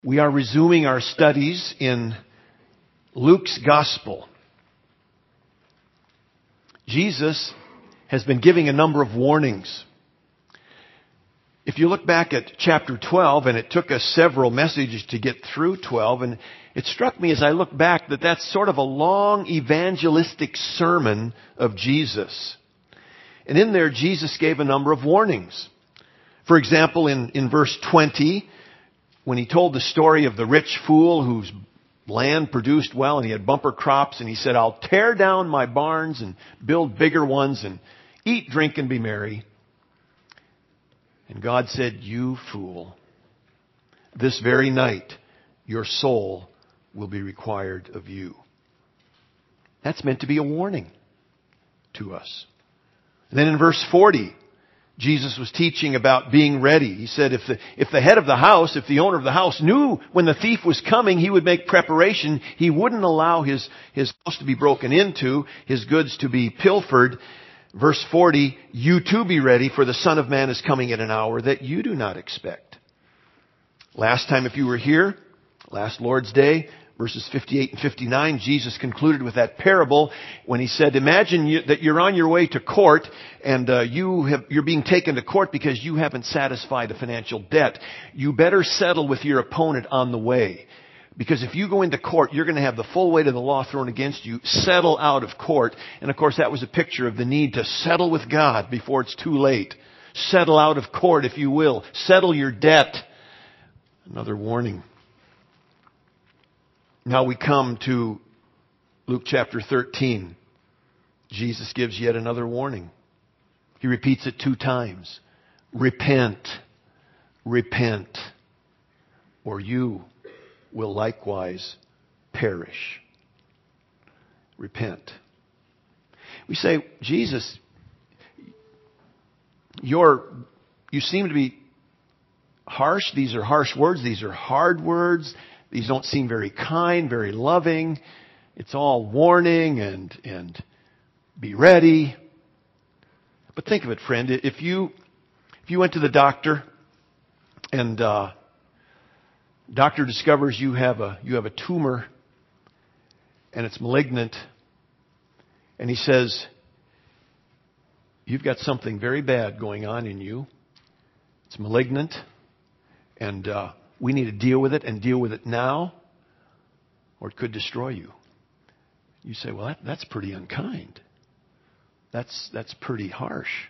We are resuming our studies in Luke's Gospel. Jesus has been giving a number of warnings. If you look back at chapter 12, and it took us several messages to get through 12, and it struck me as I look back that that's sort of a long evangelistic sermon of Jesus. And in there, Jesus gave a number of warnings. For example, in verse 20, when he told the story of the rich fool whose land produced well and he had bumper crops, and he said, "I'll tear down my barns and build bigger ones and eat, drink, and be merry." And God said, "You fool, this very night your soul will be required of you." That's meant to be a warning to us. And then in verse 40, Jesus was teaching about being ready. He said if the head of the house, if the owner of the house knew when the thief was coming, he would make preparation. He wouldn't allow his house to be broken into, his goods to be pilfered. Verse 40, "You too be ready, for the Son of Man is coming at an hour that you do not expect." Last time, if you were here, last Lord's Day, verses 58 and 59, Jesus concluded with that parable when he said, imagine that you're on your way to court and you're being taken to court because you haven't satisfied a financial debt. You better settle with your opponent on the way. Because if you go into court, you're going to have the full weight of the law thrown against you. Settle out of court. And of course, that was a picture of the need to settle with God before it's too late. Settle out of court, if you will. Settle your debt. Another warning. Now we come to Luke chapter 13. Jesus gives yet another warning. He repeats it 2 times. Repent, repent, or you will likewise perish. Repent. We say, Jesus, you seem to be harsh. These are harsh words. These are hard words. These don't seem very kind, very loving. It's all warning and be ready. But think of it, friend. If you went to the doctor and doctor discovers you have a tumor and it's malignant, and he says, "You've got something very bad going on in you. It's malignant, and we need to deal with it and deal with it now, or it could destroy you." You say, "Well, that's pretty unkind. That's pretty harsh."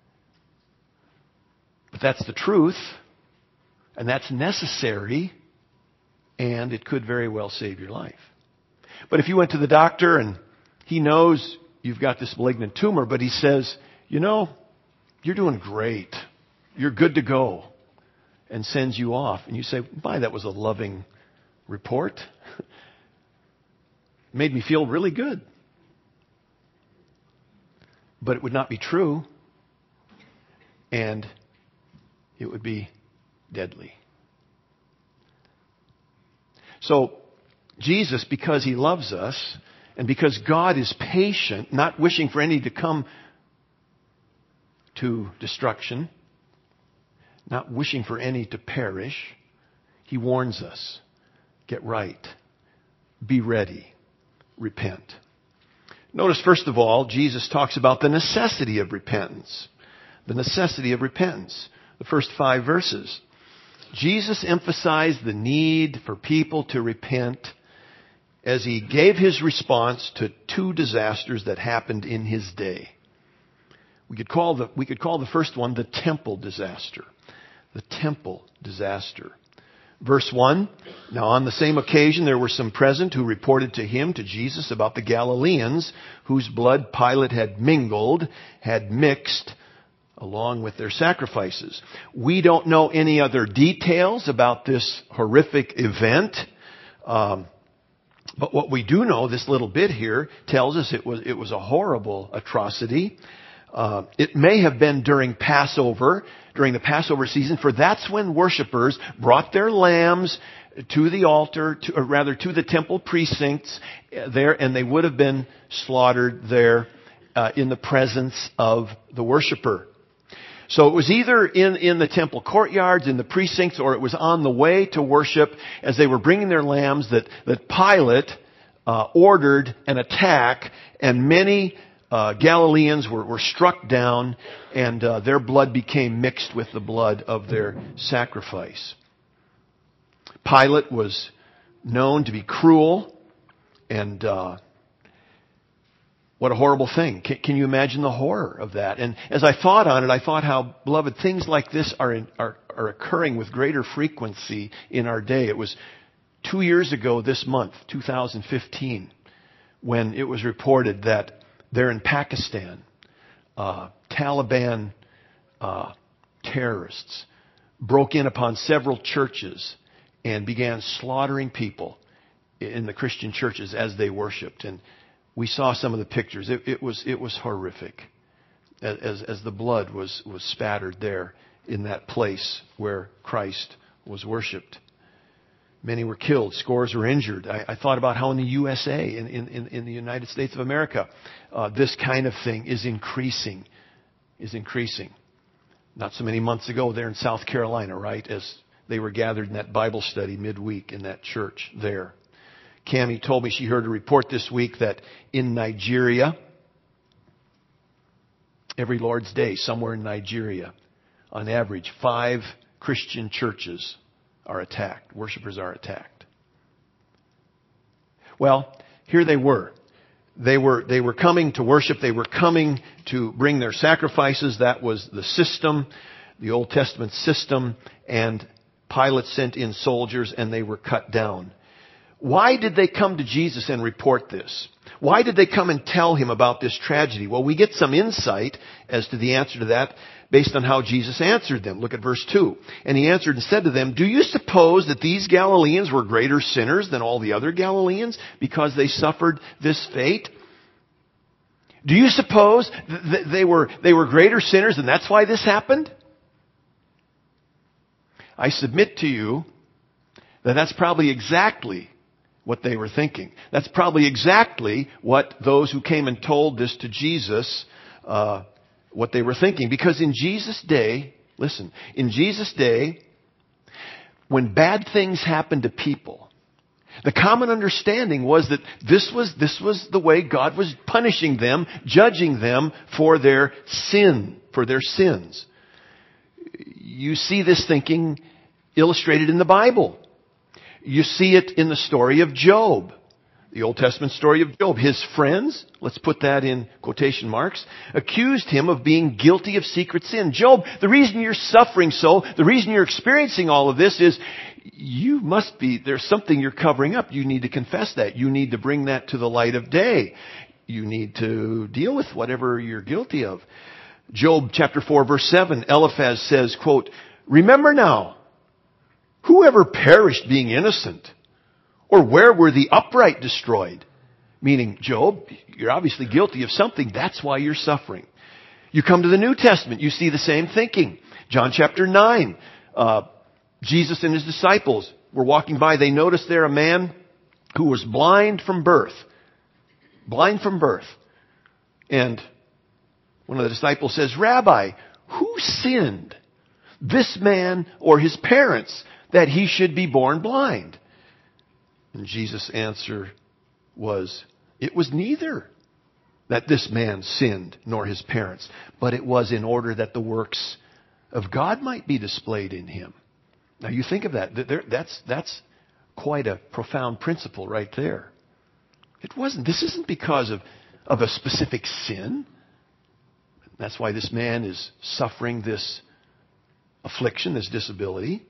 But that's the truth, and that's necessary, and it could very well save your life. But if you went to the doctor and he knows you've got this malignant tumor, but he says, "You're doing great. You're good to go," and sends you off, and you say, "That was a loving report. Made me feel really good." But it would not be true, and it would be deadly. So Jesus, because he loves us, and because God is patient, not wishing for any to come to destruction, not wishing for any to perish, he warns us. Get right. Be ready. Repent. Notice, first of all, Jesus talks about the necessity of repentance. The necessity of repentance. The first 5 verses. Jesus emphasized the need for people to repent as he gave his response to 2 disasters that happened in his day. We could call the first one the temple disaster. The temple disaster. Verse 1, "Now on the same occasion there were some present who reported to Jesus, about the Galileans, whose blood Pilate had mixed along with their sacrifices." We don't know any other details about this horrific event. But what we do know, this little bit here tells us it was a horrible atrocity. It may have been during the Passover season, for that's when worshipers brought their lambs to the altar, to the temple precincts there, and they would have been slaughtered there in the presence of the worshiper. So it was either in the temple courtyards, in the precincts, or it was on the way to worship as they were bringing their lambs that Pilate ordered an attack, and many Galileans were struck down, and their blood became mixed with the blood of their sacrifice. Pilate was known to be cruel, and what a horrible thing. Can you imagine the horror of that? And as I thought on it, I thought how, beloved, things like this are occurring with greater frequency in our day. It was 2 years ago this month, 2015, when it was reported that there in Pakistan, Taliban terrorists broke in upon several churches and began slaughtering people in the Christian churches as they worshiped. And we saw some of the pictures. It was horrific as the blood was spattered there in that place where Christ was worshipped. Many were killed. Scores were injured. I thought about how in the USA, in the United States of America, this kind of thing is increasing. Not so many months ago there in South Carolina, right, as they were gathered in that Bible study midweek in that church there. Cammie told me she heard a report this week that in Nigeria, every Lord's Day, somewhere in Nigeria, on average, 5 Christian churches are attacked. Worshippers are attacked. Well, here they were. They were coming to worship. They were coming to bring their sacrifices. That was the system, the Old Testament system. And Pilate sent in soldiers and they were cut down. Why did they come to Jesus and report this? Why did they come and tell him about this tragedy? Well, we get some insight as to the answer to that based on how Jesus answered them. Look at verse 2. And he answered and said to them, "Do you suppose that these Galileans were greater sinners than all the other Galileans because they suffered this fate? Do you suppose that they were greater sinners and that's why this happened?" I submit to you that that's probably exactly what they were thinking. That's probably exactly what those who came and told this to Jesus, what they were thinking. Because in Jesus' day, listen, in Jesus' day, when bad things happened to people, the common understanding was that this was the way God was punishing them, judging them for their sin, for their sins. You see this thinking illustrated in the Bible. You see it in the story of Job, the Old Testament story of Job. His friends, let's put that in quotation marks, accused him of being guilty of secret sin. Job, the reason you're suffering so, the reason you're experiencing all of this is there's something you're covering up. You need to confess that. You need to bring that to the light of day. You need to deal with whatever you're guilty of. Job chapter 4 verse 7, Eliphaz says, quote, "Remember now, whoever perished being innocent? Or where were the upright destroyed?" Meaning, Job, you're obviously guilty of something. That's why you're suffering. You come to the New Testament, you see the same thinking. John chapter 9, Jesus and his disciples were walking by. They noticed there a man who was blind from birth. Blind from birth. And one of the disciples says, "Rabbi, who sinned, this man or his parents, that he should be born blind?" And Jesus' answer was, "It was neither that this man sinned nor his parents, but it was in order that the works of God might be displayed in him." Now you think of that. That's quite a profound principle right there. This isn't because of a specific sin. That's why this man is suffering this affliction, this disability.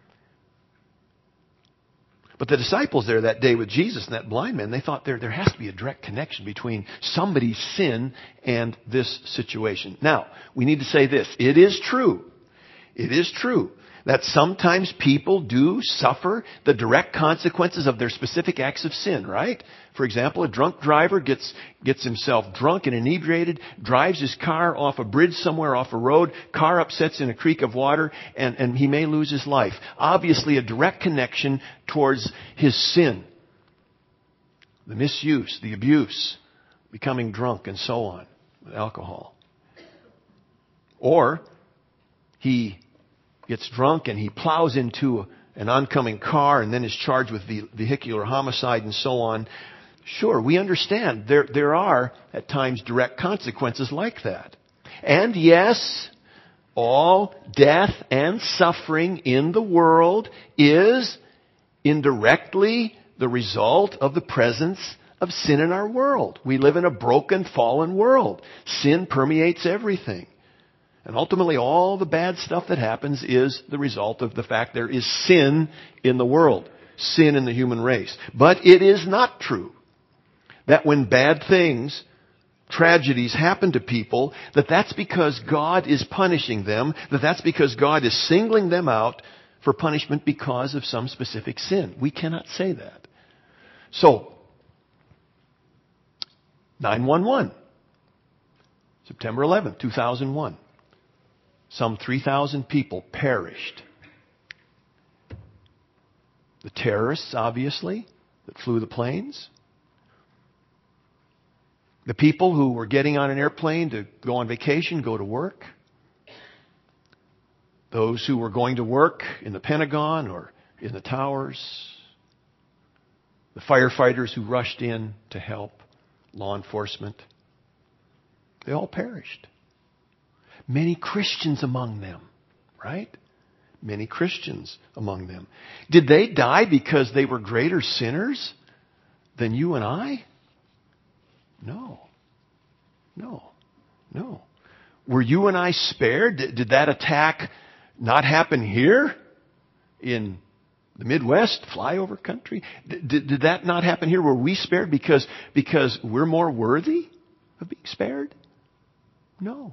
But the disciples there that day with Jesus and that blind man, they thought there has to be a direct connection between somebody's sin and this situation. Now, we need to say this. It is true that sometimes people do suffer the direct consequences of their specific acts of sin, right? For example, a drunk driver gets himself drunk and inebriated, drives his car off a bridge somewhere off a road, car upsets in a creek of water, and he may lose his life. Obviously a direct connection towards his sin. The misuse, the abuse, becoming drunk and so on with alcohol. Or he gets drunk and he plows into an oncoming car and then is charged with vehicular homicide and so on. Sure, we understand there are at times direct consequences like that. And yes, all death and suffering in the world is indirectly the result of the presence of sin in our world. We live in a broken, fallen world. Sin permeates everything. And ultimately, all the bad stuff that happens is the result of the fact there is sin in the world, sin in the human race. But it is not true that when bad things, tragedies happen to people, that's because God is punishing them, that's because God is singling them out for punishment because of some specific sin. We cannot say that. So, 9/11, September 11th, 2001. Some 3,000 people perished. The terrorists, obviously, that flew the planes. The people who were getting on an airplane to go on vacation, go to work. Those who were going to work in the Pentagon or in the towers. The firefighters who rushed in to help. Law enforcement. They all perished. Many Christians among them, right? Many Christians among them. Did they die because they were greater sinners than you and I? No. Were you and I spared? Did that attack not happen here in the Midwest, flyover country? Did that not happen here? Were we spared because we're more worthy of being spared? No.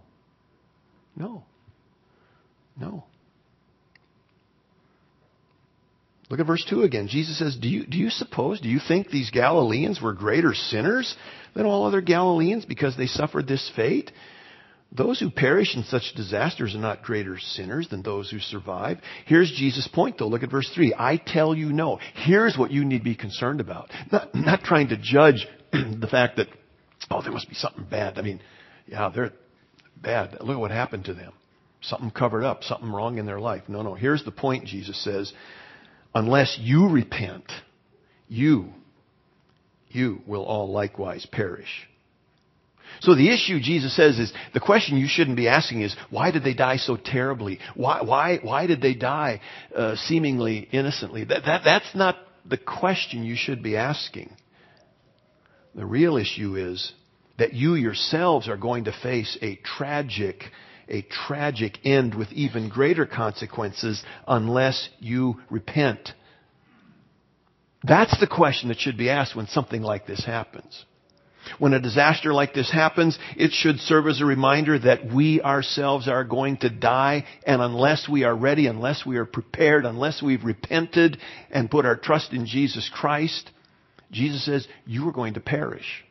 Look at verse 2 again. Jesus says, do you think these Galileans were greater sinners than all other Galileans because they suffered this fate? Those who perish in such disasters are not greater sinners than those who survive. Here's Jesus' point, though. Look at verse 3. I tell you no. Here's what you need to be concerned about. Not trying to judge the fact that, there must be something bad. I mean, yeah, they're bad. Look at what happened to them. Something covered up, something wrong in their life. No. Here's the point, Jesus says. Unless you repent, you will all likewise perish. So the issue, Jesus says, is the question you shouldn't be asking is, why did they die so terribly? Why did they die seemingly innocently? That's not the question you should be asking. The real issue is that you yourselves are going to face a tragic end with even greater consequences unless you repent. That's the question that should be asked when something like this happens. When a disaster like this happens, it should serve as a reminder that we ourselves are going to die, and unless we are ready, unless we are prepared, unless we've repented and put our trust in Jesus Christ, Jesus says, you are going to perish.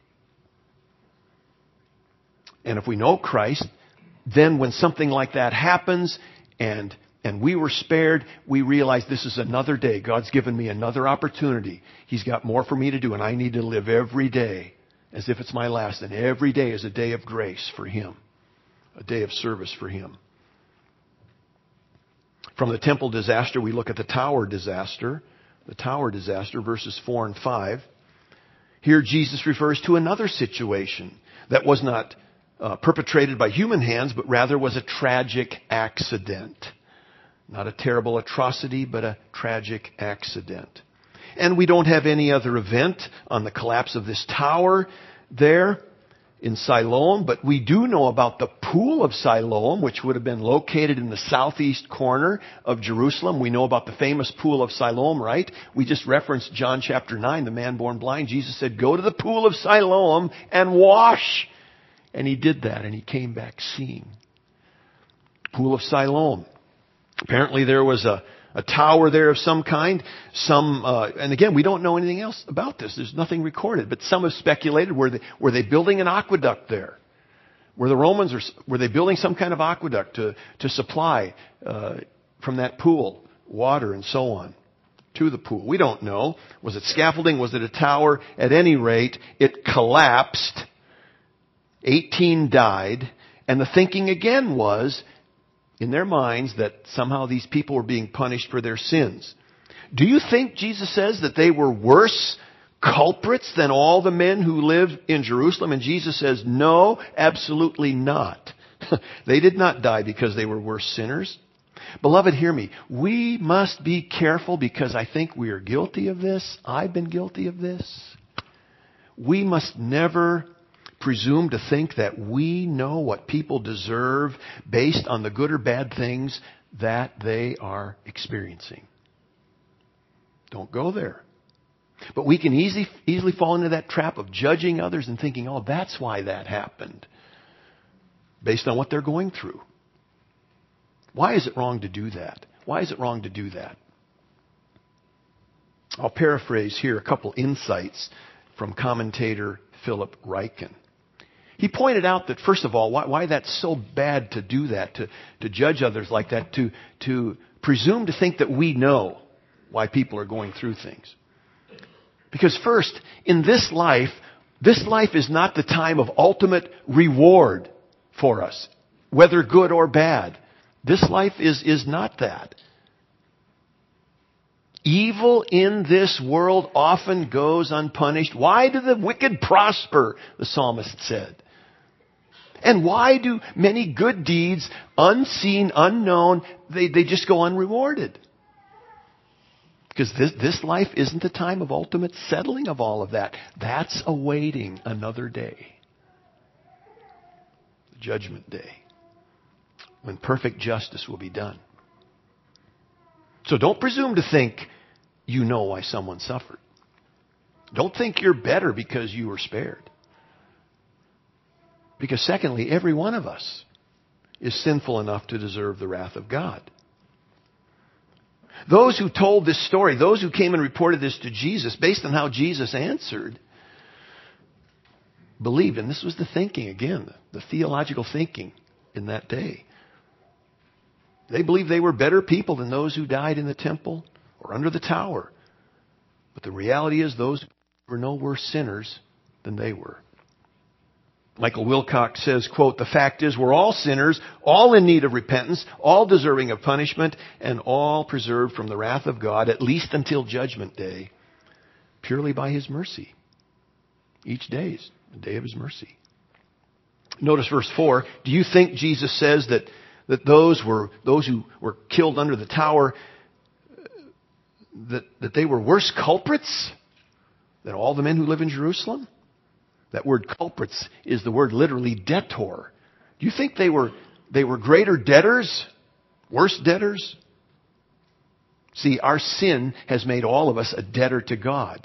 And if we know Christ, then when something like that happens and we were spared, we realize this is another day. God's given me another opportunity. He's got more for me to do, and I need to live every day as if it's my last. And every day is a day of grace for Him, a day of service for Him. From the temple disaster, we look at the tower disaster. The tower disaster, verses 4 and 5. Here Jesus refers to another situation that was not perpetrated by human hands, but rather was a tragic accident. Not a terrible atrocity, but a tragic accident. And we don't have any other event on the collapse of this tower there in Siloam, but we do know about the pool of Siloam, which would have been located in the southeast corner of Jerusalem. We know about the famous pool of Siloam, right? We just referenced John chapter 9, the man born blind. Jesus said, go to the pool of Siloam and wash. And He did that, and He came back seeing. Pool of Siloam. Apparently there was a tower there of some kind. And again, we don't know anything else about this. There's nothing recorded. But some have speculated, were they building an aqueduct there? Were they building some kind of aqueduct to supply from that pool water and so on to the pool? We don't know. Was it scaffolding? Was it a tower? At any rate, it collapsed. 18 died. And the thinking again was, in their minds that somehow these people were being punished for their sins. Do you think Jesus says that they were worse culprits than all the men who lived in Jerusalem? And Jesus says, no, absolutely not. They did not die because they were worse sinners. Beloved, hear me. We must be careful because I think we are guilty of this. I've been guilty of this. We must never presume to think that we know what people deserve based on the good or bad things that they are experiencing. Don't go there. But we can easily fall into that trap of judging others and thinking, oh, that's why that happened, based on what they're going through. Why is it wrong to do that? Why is it wrong to do that? I'll paraphrase here a couple insights from commentator Philip Ryken. He pointed out that, first of all, why that's so bad to do that, to judge others like that, to presume to think that we know why people are going through things. Because first, in this life is not the time of ultimate reward for us, whether good or bad. This life is not that. Evil in this world often goes unpunished. Why do the wicked prosper? The psalmist said. And why do many good deeds, unseen, unknown, they just go unrewarded? Because this life isn't the time of ultimate settling of all of that. That's awaiting another day. The judgment day. When perfect justice will be done. So don't presume to think you know why someone suffered. Don't think you're better because you were spared. Because secondly, every one of us is sinful enough to deserve the wrath of God. Those who told this story, those who came and reported this to Jesus, based on how Jesus answered, believed, and this was the thinking again, the theological thinking in that day. They believed they were better people than those who died in the temple or under the tower. But the reality is those were no worse sinners than they were. Michael Wilcox says, quote, "The fact is we're all sinners, all in need of repentance, all deserving of punishment, and all preserved from the wrath of God, at least until judgment day, purely by His mercy." Each day is the day of His mercy. Notice verse 4. Do you think Jesus says that those who were killed under the tower, that they were worse culprits than all the men who live in Jerusalem? That word culprits is the word literally debtor. Do you think they were greater debtors? Worse debtors? See, our sin has made all of us a debtor to God.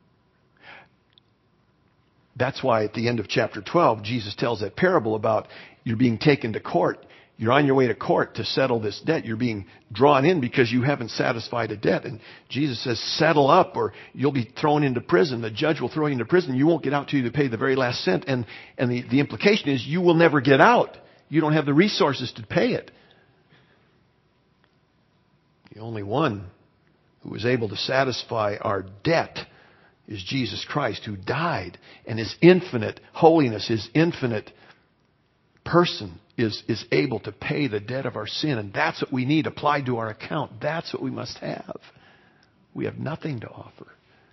That's why at the end of chapter 12, Jesus tells that parable about you're being taken to court. You're on your way to court to settle this debt. You're being drawn in because you haven't satisfied a debt. And Jesus says, settle up or you'll be thrown into prison. The judge will throw you into prison. You won't get out till you pay the very last cent. And the implication is you will never get out. You don't have the resources to pay it. The only one who is able to satisfy our debt is Jesus Christ, who died, and His infinite holiness, His infinite person is able to pay the debt of our sin. And that's what we need applied to our account. That's what we must have. We have nothing to offer.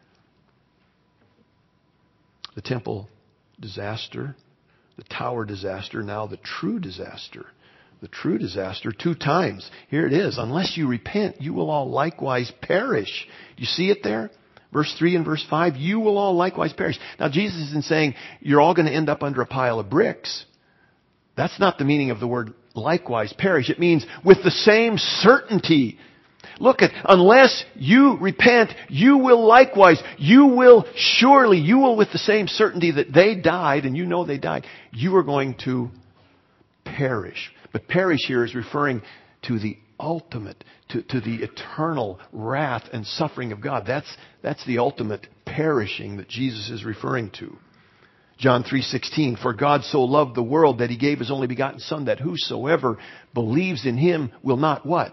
The temple disaster, the tower disaster, now the true disaster. The true disaster 2 times. Here it is. Unless you repent, you will all likewise perish. Do you see it there? Verse 3 and verse 5, you will all likewise perish. Now Jesus isn't saying you're all going to end up under a pile of bricks. That's not the meaning of the word likewise perish. It means with the same certainty. Look at, unless you repent, you will likewise, you will with the same certainty that they died, and you know they died, you are going to perish. But perish here is referring to the ultimate, to the eternal wrath and suffering of God. That's the ultimate perishing that Jesus is referring to. John 3:16, for God so loved the world that He gave His only begotten Son, that whosoever believes in Him will not what?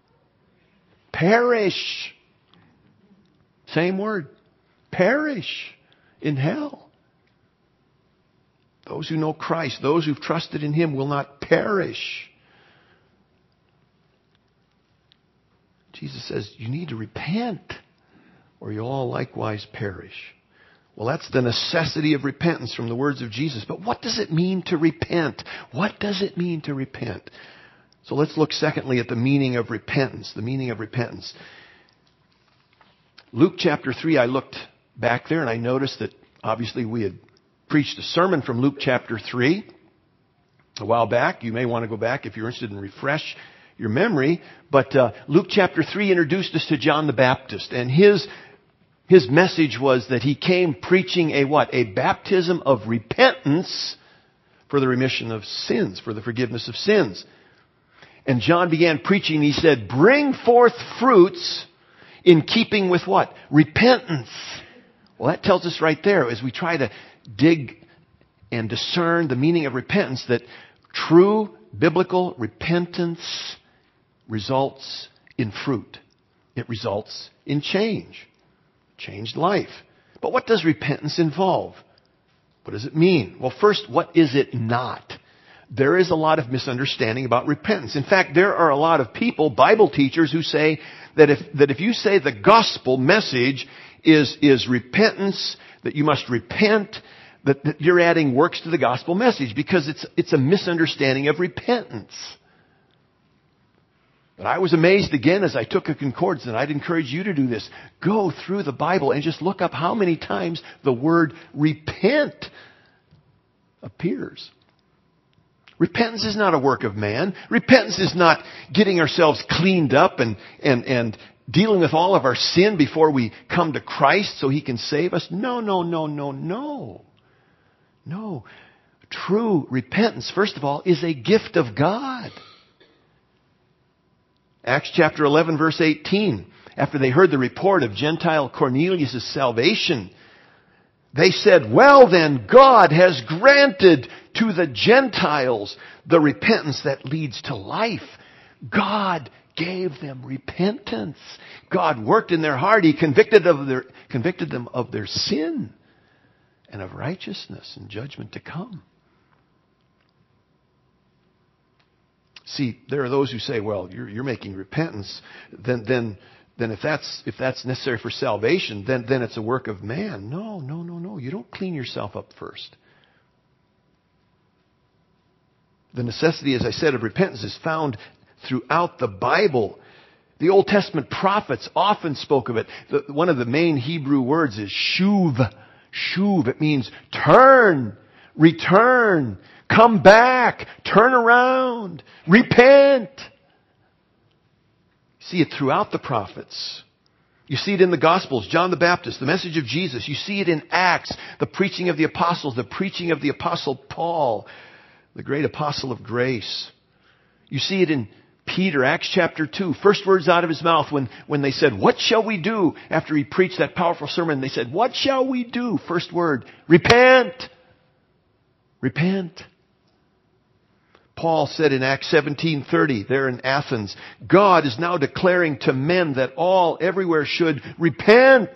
Perish. Same word. Perish in hell. Those who know Christ, those who've trusted in Him will not perish. Jesus says, you need to repent, or you'll all likewise perish. Well, that's the necessity of repentance from the words of Jesus. But what does it mean to repent? What does it mean to repent? So let's look secondly at the meaning of repentance. The meaning of repentance. Luke chapter 3, I looked back there and I noticed that obviously we had preached a sermon from Luke chapter 3 a while back. You may want to go back if you're interested in refresh your memory. But Luke chapter 3 introduced us to John the Baptist. And his message was that he came preaching a what? A baptism of repentance for the remission of sins, for the forgiveness of sins. And John began preaching. He said, bring forth fruits in keeping with what? Repentance. Well, that tells us right there as we try to dig and discern the meaning of repentance that true biblical repentance results in fruit. It results in change. Changed life. But what does repentance involve? What does it mean? Well, first, what is it not? There is a lot of misunderstanding about repentance. In fact, there are a lot of people, Bible teachers, who say that if you say the gospel message is repentance, that you must repent, that you're adding works to the gospel message because it's a misunderstanding of repentance. But I was amazed again as I took a concordance, and I'd encourage you to do this. Go through the Bible and just look up how many times the word repent appears. Repentance is not a work of man. Repentance is not getting ourselves cleaned up and dealing with all of our sin before we come to Christ so He can save us. No. No. True repentance, first of all, is a gift of God. Acts chapter 11, verse 18. After they heard the report of Gentile Cornelius' salvation, they said, well then, God has granted to the Gentiles the repentance that leads to life. God gave them repentance. God worked in their heart. He convicted them of their sin and of righteousness and judgment to come. See, there are those who say, well, you're making repentance, then if that's necessary for salvation, then it's a work of man. No. You don't clean yourself up first. The necessity, as I said, of repentance is found throughout the Bible. The Old Testament prophets often spoke of it. One of the main Hebrew words is shuv. Shuv, it means turn, return, come back, turn around, repent. You see it throughout the prophets. You see it in the Gospels, John the Baptist, the message of Jesus. You see it in Acts, the preaching of the apostles, the preaching of the apostle Paul, the great apostle of grace. You see it in Peter, Acts chapter 2, first words out of his mouth when they said, what shall we do? After he preached that powerful sermon, they said, what shall we do? First word, repent. Repent. Paul said in Acts 17:30, there in Athens, God is now declaring to men that all everywhere should repent.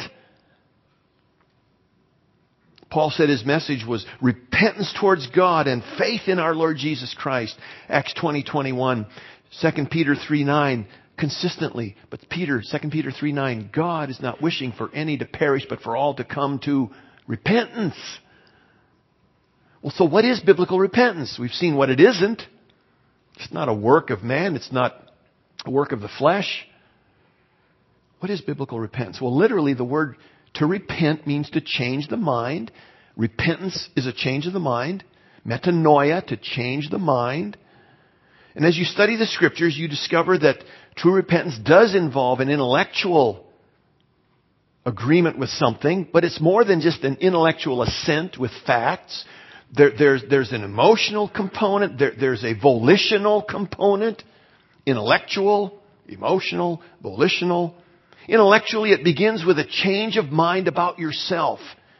Paul said his message was repentance towards God and faith in our Lord Jesus Christ. Acts 20:21, 2 Peter 3:9, consistently. But 2 Peter 3:9, God is not wishing for any to perish, but for all to come to repentance. Well, so what is biblical repentance? We've seen what it isn't. It's not a work of man. It's not a work of the flesh. What is biblical repentance? Well, literally the word to repent means to change the mind. Repentance is a change of the mind. Metanoia, to change the mind. And as you study the Scriptures, you discover that true repentance does involve an intellectual agreement with something, but it's more than just an intellectual assent with facts. There's an emotional component. There's a volitional component. Intellectual, emotional, volitional. Intellectually, it begins with a change of mind about yourself.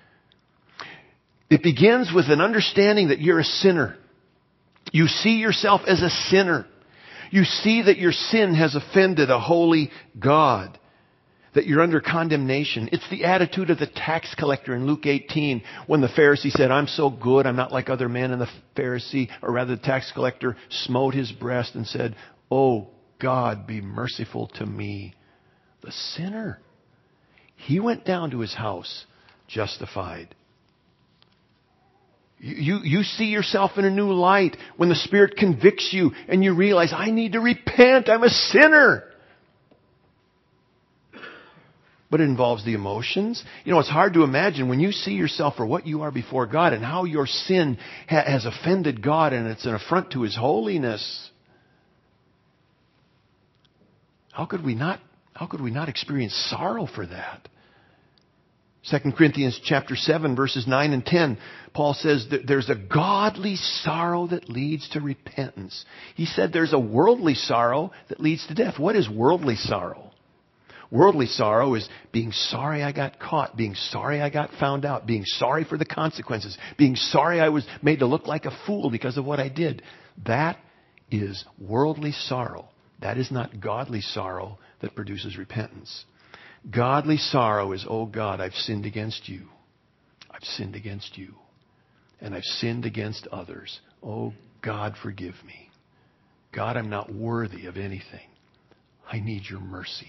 It begins with an understanding that you're a sinner. You see yourself as a sinner. You see that your sin has offended a holy God. That you're under condemnation. It's the attitude of the tax collector in Luke 18 when the Pharisee said, I'm so good, I'm not like other men. And the Pharisee, or rather the tax collector, smote his breast and said, Oh God, be merciful to me, The sinner. He went down to his house justified. You see yourself in a new light when the Spirit convicts you and you realize, I need to repent. I'm a sinner. But it involves the emotions. It's hard to imagine when you see yourself for what you are before God and how your sin has offended God and it's an affront to His holiness. How could we not experience sorrow for that? 2 Corinthians chapter 7, verses 9 and 10, Paul says that there's a godly sorrow that leads to repentance. He said there's a worldly sorrow that leads to death. What is worldly sorrow? Worldly sorrow is being sorry I got caught, being sorry I got found out, being sorry for the consequences, being sorry I was made to look like a fool because of what I did. That is worldly sorrow. That is not godly sorrow that produces repentance. Godly sorrow is, oh God, I've sinned against you. I've sinned against you. And I've sinned against others. Oh God, forgive me. God, I'm not worthy of anything. I need your mercy.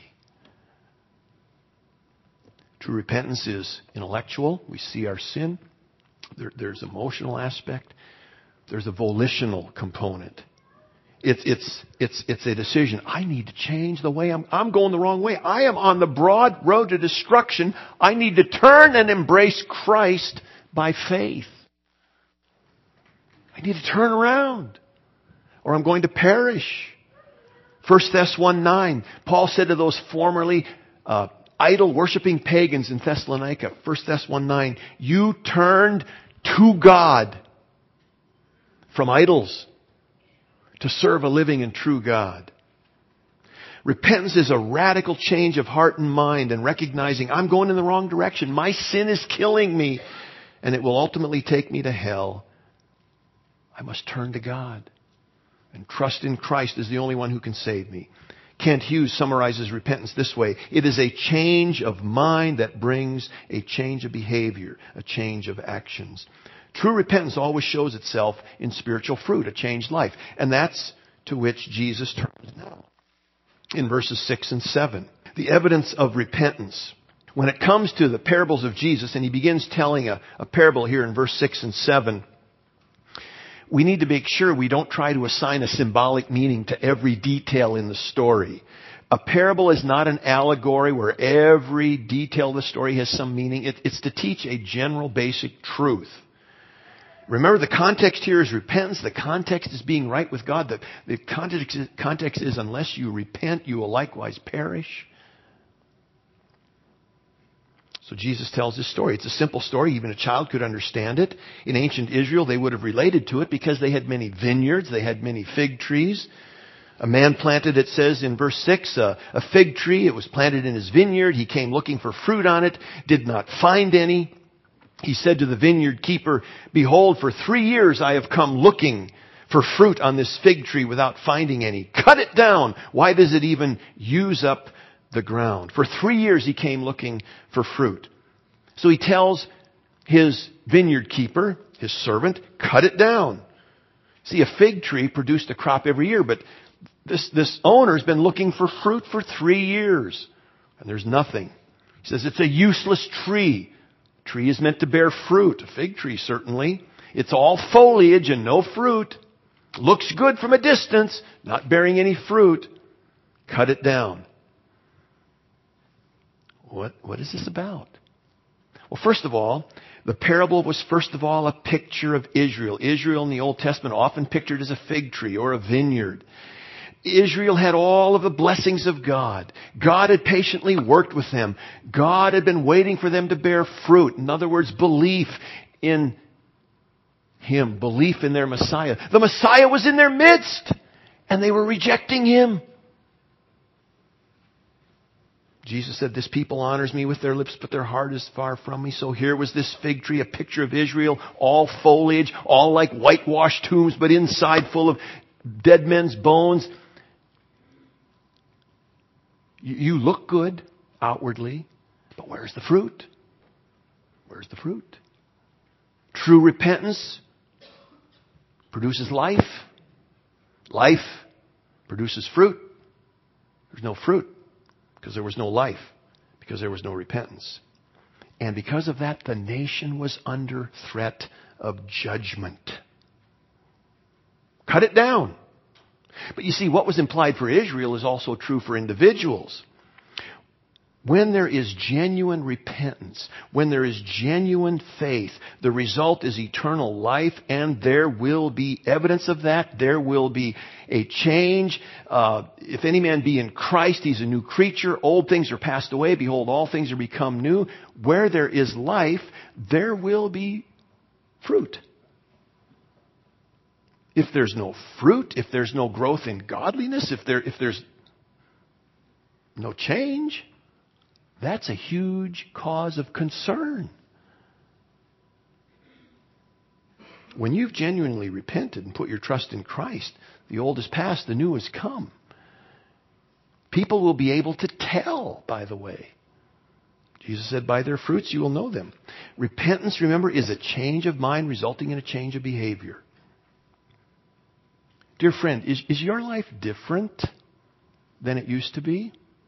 True repentance is intellectual. We see our sin. There's emotional aspect. There's a volitional component. It's a decision. I need to change the way I'm going the wrong way. I am on the broad road to destruction. I need to turn and embrace Christ by faith. I need to turn around or I'm going to perish. 1 Thess 1:9, Paul said to those formerly idol-worshipping pagans in Thessalonica, 1 Thess 1:9, you turned to God from idols to serve a living and true God. Repentance is a radical change of heart and mind and recognizing I'm going in the wrong direction. My sin is killing me and it will ultimately take me to hell. I must turn to God and trust in Christ as the only one who can save me. Kent Hughes summarizes repentance this way. It is a change of mind that brings a change of behavior, a change of actions. True repentance always shows itself in spiritual fruit, a changed life. And that's to which Jesus turns now. In verses 6 and 7. The evidence of repentance. When it comes to the parables of Jesus, and He begins telling a parable here in verse 6 and 7, we need to make sure we don't try to assign a symbolic meaning to every detail in the story. A parable is not an allegory where every detail of the story has some meaning. It's to teach a general basic truth. Remember, the context here is repentance. The context is being right with God. The context is unless you repent, you will likewise perish. So Jesus tells this story. It's a simple story. Even a child could understand it. In ancient Israel, they would have related to it because they had many vineyards. They had many fig trees. A man planted, it says in verse 6, a fig tree. It was planted in his vineyard. He came looking for fruit on it, did not find any. He said to the vineyard keeper, behold, for 3 years I have come looking for fruit on this fig tree without finding any. Cut it down. Why does it even use up the ground? For 3 years he came looking for fruit. So he tells his vineyard keeper, his servant, cut it down. See, a fig tree produced a crop every year, but this owner's been looking for fruit for 3 years. And there's nothing. He says it's a useless tree. Tree is meant to bear fruit. A fig tree, certainly. It's all foliage and no fruit. Looks good from a distance, not bearing any fruit. Cut it down. What is this about? Well, first of all, the parable was first of all a picture of Israel. Israel in the Old Testament often pictured as a fig tree or a vineyard. Israel had all of the blessings of God. God had patiently worked with them. God had been waiting for them to bear fruit. In other words, belief in Him, belief in their Messiah. The Messiah was in their midst, and they were rejecting Him. Jesus said, this people honors me with their lips, but their heart is far from me. So here was this fig tree, a picture of Israel, all foliage, all like whitewashed tombs, but inside full of dead men's bones. You look good outwardly, but where's the fruit? Where's the fruit? True repentance produces life. Life produces fruit. There's no fruit. because there was no life, because there was no repentance. And because of that, the nation was under threat of judgment. Cut it down. But you see, what was implied for Israel is also true for individuals. When there is genuine repentance, when there is genuine faith, the result is eternal life, and there will be evidence of that. There will be a change. If any man be in Christ, he's a new creature. Old things are passed away. Behold, all things are become new. Where there is life, there will be fruit. If there's no fruit, if there's no growth in godliness, if there's no change, that's a huge cause of concern. When you've genuinely repented and put your trust in Christ, the old is past, the new has come. People will be able to tell, by the way. Jesus said, by their fruits you will know them. Repentance, remember, is a change of mind resulting in a change of behavior. Dear friend, is your life different than it used to be?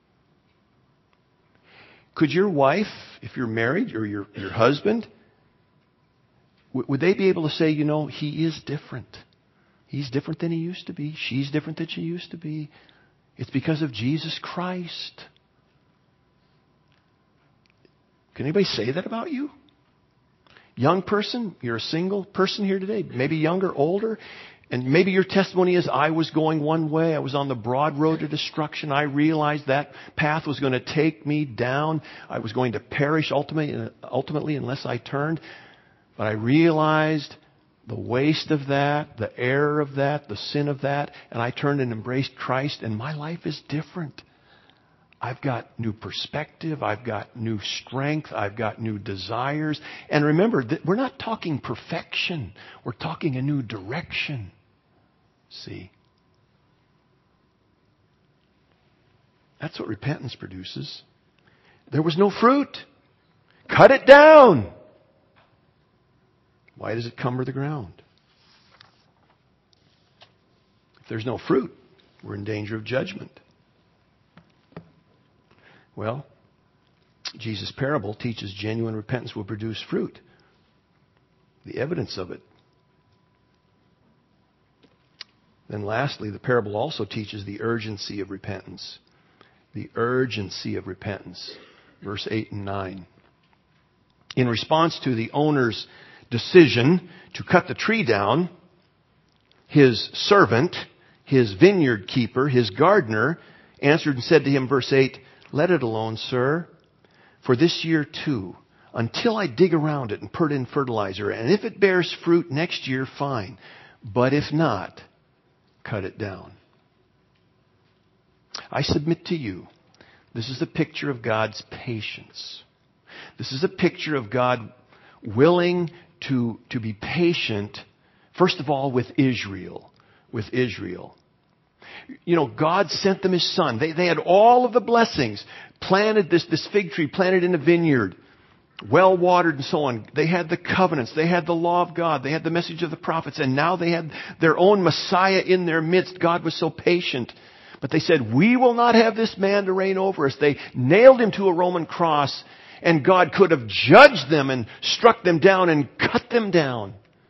Could your wife, if you're married, or your husband, would they be able to say, he is different. He's different than he used to be. She's different than she used to be. It's because of Jesus Christ. Can anybody say that about you? Young person, you're a single person here today, maybe younger, older. And maybe your testimony is, I was going one way. I was on the broad road to destruction. I realized that path was going to take me down. I was going to perish ultimately unless I turned. But I realized the waste of that, the error of that, the sin of that. And I turned and embraced Christ. And my life is different. I've got new perspective. I've got new strength. I've got new desires. And remember, we're not talking perfection. We're talking a new direction. See? That's what repentance produces. There was no fruit. Cut it down. Why does it cumber the ground? If there's no fruit, we're in danger of judgment. Well, Jesus' parable teaches genuine repentance will produce fruit. The evidence of it. Then lastly, the parable also teaches the urgency of repentance. The urgency of repentance. Verse 8 and 9. In response to the owner's decision to cut the tree down, his servant, his vineyard keeper, his gardener, answered and said to him, verse 8, let it alone, sir, for this year too, until I dig around it and put in fertilizer. And if it bears fruit next year, fine. But if not, cut it down. I submit to you, this is a picture of God's patience. This is a picture of God willing to be patient, first of all, with Israel. With Israel. God sent them His Son. They had all of the blessings. Planted this fig tree, planted in a vineyard. Well watered and so on. They had the covenants. They had the law of God. They had the message of the prophets. And now they had their own Messiah in their midst. God was so patient. But they said, we will not have this man to reign over us. They nailed Him to a Roman cross. And God could have judged them and struck them down and cut them down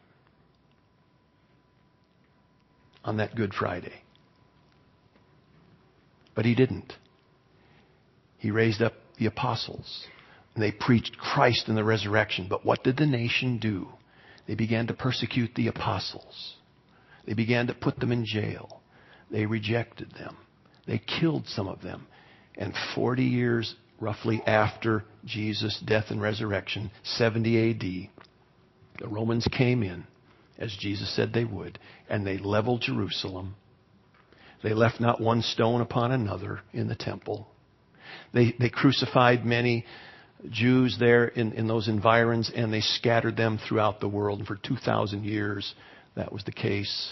on that Good Friday. But He didn't. He raised up the apostles. And they preached Christ and the resurrection. But what did the nation do? They began to persecute the apostles. They began to put them in jail. They rejected them. They killed some of them. And 40 years roughly after Jesus' death and resurrection, 70 A.D., the Romans came in, as Jesus said they would, and they leveled Jerusalem. They left not one stone upon another in the temple. They crucified many Jews there in those environs, and they scattered them throughout the world. And for 2,000 years, that was the case.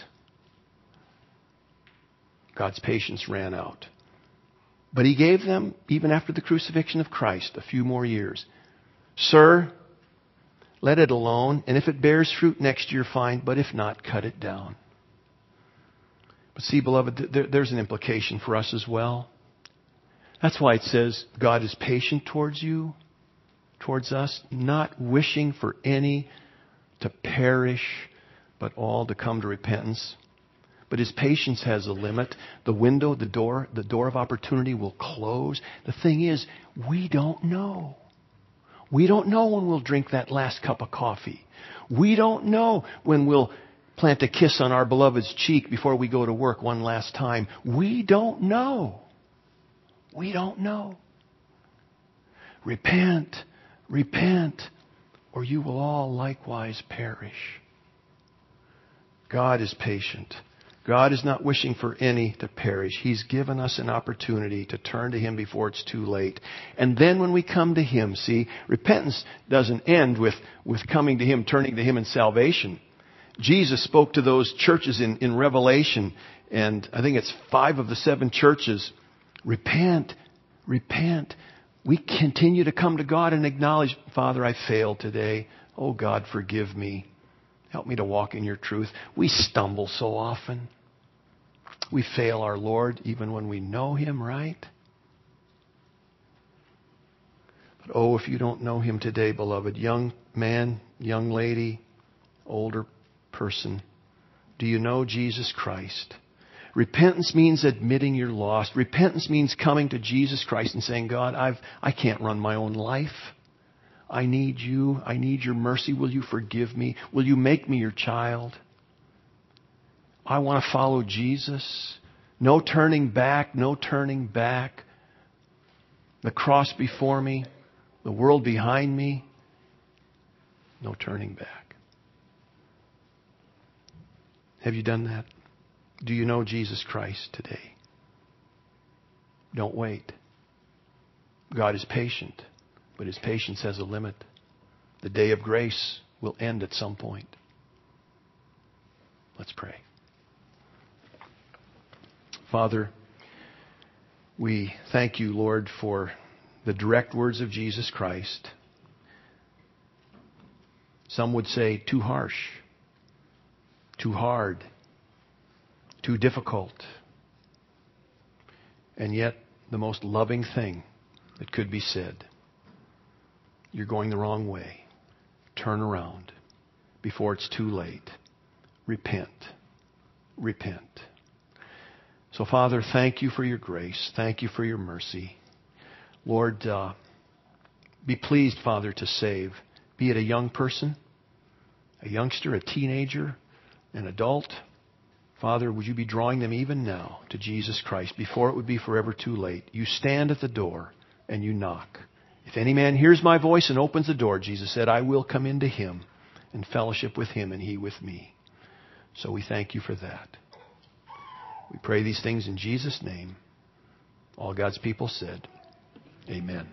God's patience ran out. But He gave them, even after the crucifixion of Christ, a few more years. Sir, let it alone, and if it bears fruit next year, fine, but if not, cut it down. But see, beloved, there's an implication for us as well. That's why it says God is patient towards you, towards us, not wishing for any to perish, but all to come to repentance. But His patience has a limit. The window, the door of opportunity will close. The thing is, we don't know. We don't know when we'll drink that last cup of coffee. We don't know when we'll plant a kiss on our beloved's cheek before we go to work one last time. We don't know. We don't know. Repent, repent, or you will all likewise perish. God is patient. God is not wishing for any to perish. He's given us an opportunity to turn to Him before it's too late. And then when we come to Him, see, repentance doesn't end with coming to Him, turning to Him in salvation. Jesus spoke to those churches in Revelation, and I think it's 5 of the 7 churches. Repent, repent. We continue to come to God and acknowledge, Father, I failed today. Oh God, forgive me. Help me to walk in your truth. We stumble so often. We fail our Lord even when we know Him, right? But oh, if you don't know Him today, beloved, young man, young lady, older person, do you know Jesus Christ? Repentance means admitting you're lost. Repentance means coming to Jesus Christ and saying, God, I can't run my own life. I need you. I need your mercy. Will you forgive me? Will you make me your child? I want to follow Jesus. No turning back. No turning back. The cross before me. The world behind me. No turning back. Have you done that? Do you know Jesus Christ today? Don't wait. God is patient, but His patience has a limit. The day of grace will end at some point. Let's pray. Father, we thank you, Lord, for the direct words of Jesus Christ. Some would say too harsh, too hard, too difficult, and yet the most loving thing that could be said. You're going the wrong way. Turn around before it's too late. Repent. Repent. So, Father, thank you for your grace. Thank you for your mercy. Lord, be pleased, Father, to save. Be it a young person, a youngster, a teenager, an adult. Father, would you be drawing them even now to Jesus Christ before it would be forever too late? You stand at the door and you knock. If any man hears my voice and opens the door, Jesus said, I will come into him and fellowship with him and he with me. So we thank you for that. We pray these things in Jesus' name. All God's people said, amen.